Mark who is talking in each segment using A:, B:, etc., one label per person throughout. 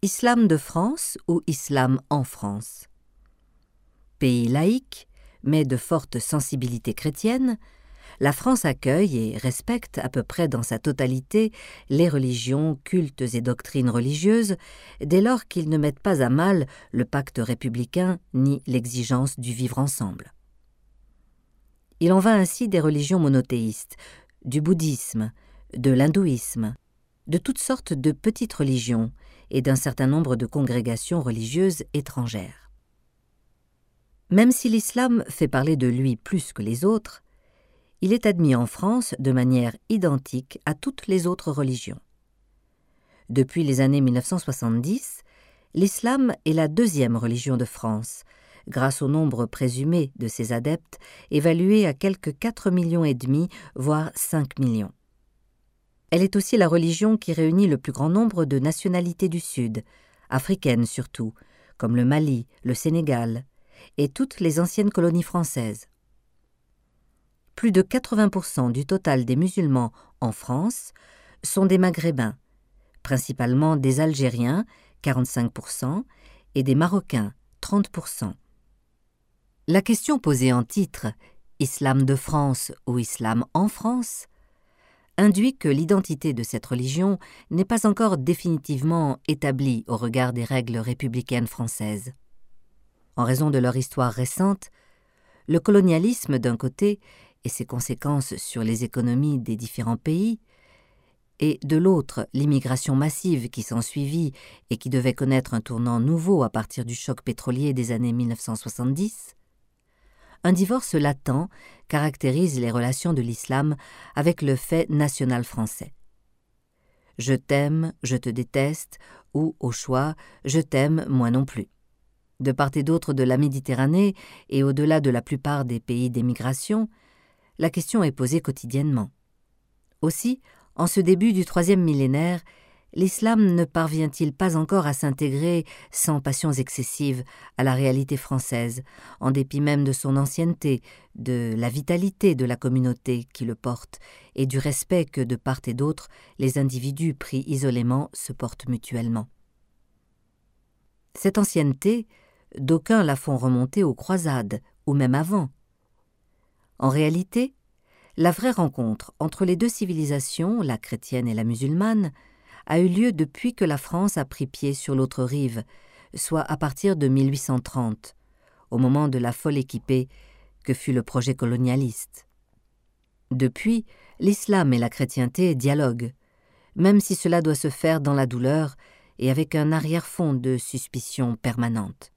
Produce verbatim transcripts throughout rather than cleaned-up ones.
A: Islam de France ou islam en France? Pays laïque, mais de forte sensibilité chrétienne, la France accueille et respecte à peu près dans sa totalité les religions, cultes et doctrines religieuses, dès lors qu'ils ne mettent pas à mal le pacte républicain ni l'exigence du vivre ensemble. Il en va ainsi des religions monothéistes, du bouddhisme, de l'hindouisme, de toutes sortes de petites religions et d'un certain nombre de congrégations religieuses étrangères. Même si l'islam fait parler de lui plus que les autres, il est admis en France de manière identique à toutes les autres religions. Depuis les années mille neuf cent soixante-dix, l'islam est la deuxième religion de France, grâce au nombre présumé de ses adeptes, évalué à quelque quatre millions et demi, voire cinq millions. Elle est aussi la religion qui réunit le plus grand nombre de nationalités du Sud, africaines surtout, comme le Mali, le Sénégal, et toutes les anciennes colonies françaises. Plus de quatre-vingts pour cent du total des musulmans en France sont des Maghrébins, principalement des Algériens, quarante-cinq pour cent, et des Marocains, trente pour cent. La question posée en titre « Islam de France ou Islam en France » induit que l'identité de cette religion n'est pas encore définitivement établie au regard des règles républicaines françaises. En raison de leur histoire récente, le colonialisme d'un côté et ses conséquences sur les économies des différents pays, et de l'autre l'immigration massive qui s'ensuivit et qui devait connaître un tournant nouveau à partir du choc pétrolier des années mille neuf cent soixante-dix, un divorce latent caractérise les relations de l'islam avec le fait national français. Je t'aime, je te déteste, ou, au choix, je t'aime, moi non plus. De part et d'autre de la Méditerranée et au-delà de la plupart des pays d'émigration, la question est posée quotidiennement. Aussi, en ce début du troisième millénaire, l'islam ne parvient-il pas encore à s'intégrer sans passions excessives à la réalité française, en dépit même de son ancienneté, de la vitalité de la communauté qui le porte et du respect que, de part et d'autre, les individus pris isolément se portent mutuellement. Cette ancienneté, d'aucuns la font remonter aux croisades, ou même avant. En réalité, la vraie rencontre entre les deux civilisations, la chrétienne et la musulmane, a eu lieu depuis que la France a pris pied sur l'autre rive, soit à partir de mille huit cent trente, au moment de la folle équipée que fut le projet colonialiste. Depuis, l'islam et la chrétienté dialoguent, même si cela doit se faire dans la douleur et avec un arrière-fond de suspicion permanente.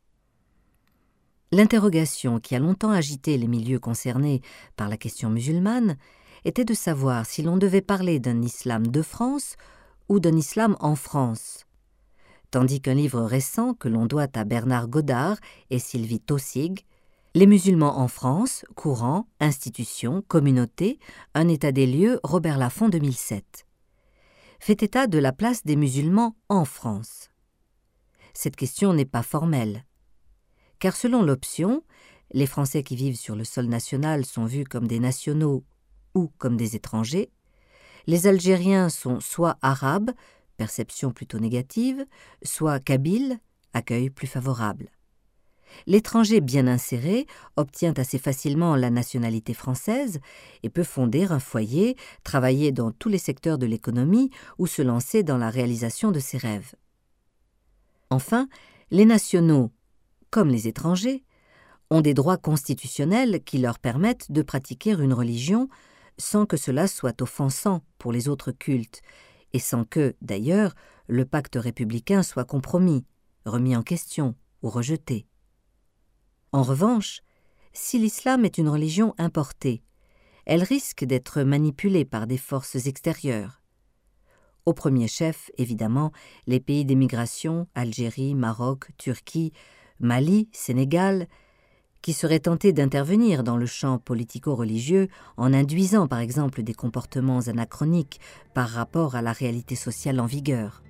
A: L'interrogation qui a longtemps agité les milieux concernés par la question musulmane était de savoir si l'on devait parler d'un islam de France ou d'un islam en France, tandis qu'un livre récent que l'on doit à Bernard Godard et Sylvie Taussig, « Les musulmans en France, courants, institutions, communautés, un état des lieux, Robert Laffont deux mille sept », fait état de la place des musulmans en France. Cette question n'est pas formelle, car selon l'option, les Français qui vivent sur le sol national sont vus comme des nationaux ou comme des étrangers, les Algériens sont soit arabes, perception plutôt négative, soit kabyles, accueil plus favorable. L'étranger bien inséré obtient assez facilement la nationalité française et peut fonder un foyer, travailler dans tous les secteurs de l'économie ou se lancer dans la réalisation de ses rêves. Enfin, les nationaux, comme les étrangers, ont des droits constitutionnels qui leur permettent de pratiquer une religion sans que cela soit offensant pour les autres cultes, et sans que, d'ailleurs, le pacte républicain soit compromis, remis en question ou rejeté. En revanche, si l'islam est une religion importée, elle risque d'être manipulée par des forces extérieures. Au premier chef, évidemment, les pays d'émigration, Algérie, Maroc, Turquie, Mali, Sénégal, qui seraient tentés d'intervenir dans le champ politico-religieux en induisant par exemple des comportements anachroniques par rapport à la réalité sociale en vigueur.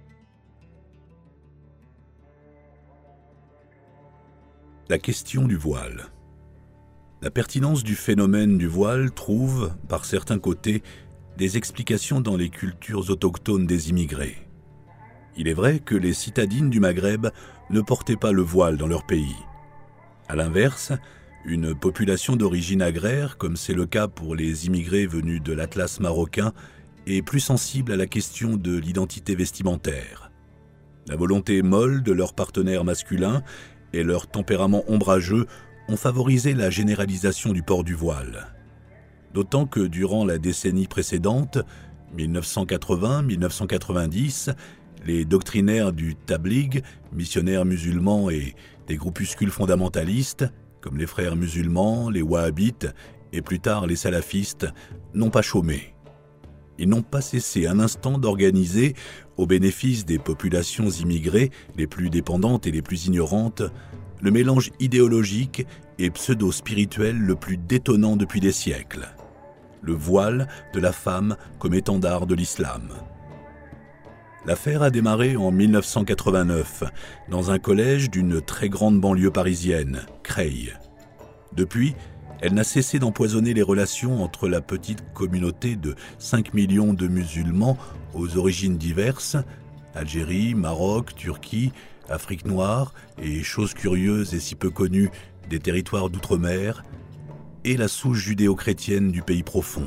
B: La question du voile. La pertinence du phénomène du voile trouve, par certains côtés, des explications dans les cultures autochtones des immigrés. Il est vrai que les citadines du Maghreb ne portaient pas le voile dans leur pays. À l'inverse, une population d'origine agraire, comme c'est le cas pour les immigrés venus de l'Atlas marocain, est plus sensible à la question de l'identité vestimentaire. La volonté molle de leurs partenaires masculins et leur tempérament ombrageux ont favorisé la généralisation du port du voile. D'autant que durant la décennie précédente, mille neuf cent quatre-vingts à mille neuf cent quatre-vingt-dix, les doctrinaires du Tabligh, missionnaires musulmans et des groupuscules fondamentalistes, comme les frères musulmans, les wahhabites et plus tard les salafistes, n'ont pas chômé. Ils n'ont pas cessé un instant d'organiser, au bénéfice des populations immigrées les plus dépendantes et les plus ignorantes, le mélange idéologique et pseudo-spirituel le plus détonnant depuis des siècles. Le voile de la femme comme étendard de l'islam. L'affaire a démarré en mille neuf cent quatre-vingt-neuf, dans un collège d'une très grande banlieue parisienne, Creil. Depuis, elle n'a cessé d'empoisonner les relations entre la petite communauté de cinq millions de musulmans aux origines diverses, Algérie, Maroc, Turquie, Afrique noire et, chose curieuse et si peu connue, des territoires d'outre-mer, et la souche judéo-chrétienne du pays profond.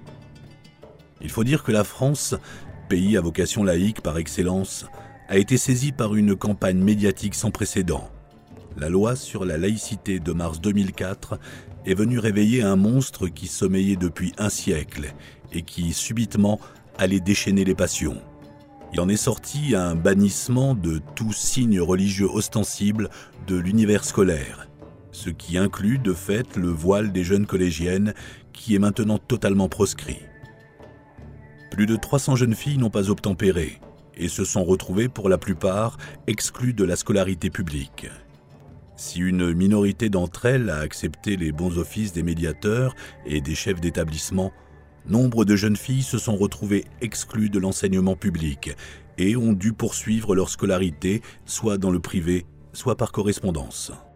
B: Il faut dire que la France, pays à vocation laïque par excellence, a été saisie par une campagne médiatique sans précédent. La loi sur la laïcité de mars deux mille quatre est venue réveiller un monstre qui sommeillait depuis un siècle et qui, subitement, allait déchaîner les passions. Il en est sorti un bannissement de tout signe religieux ostensible de l'univers scolaire, ce qui inclut de fait le voile des jeunes collégiennes qui est maintenant totalement proscrit. Plus de trois cents jeunes filles n'ont pas obtempéré et se sont retrouvées pour la plupart exclues de la scolarité publique. Si une minorité d'entre elles a accepté les bons offices des médiateurs et des chefs d'établissement, nombre de jeunes filles se sont retrouvées exclues de l'enseignement public et ont dû poursuivre leur scolarité soit dans le privé, soit par correspondance.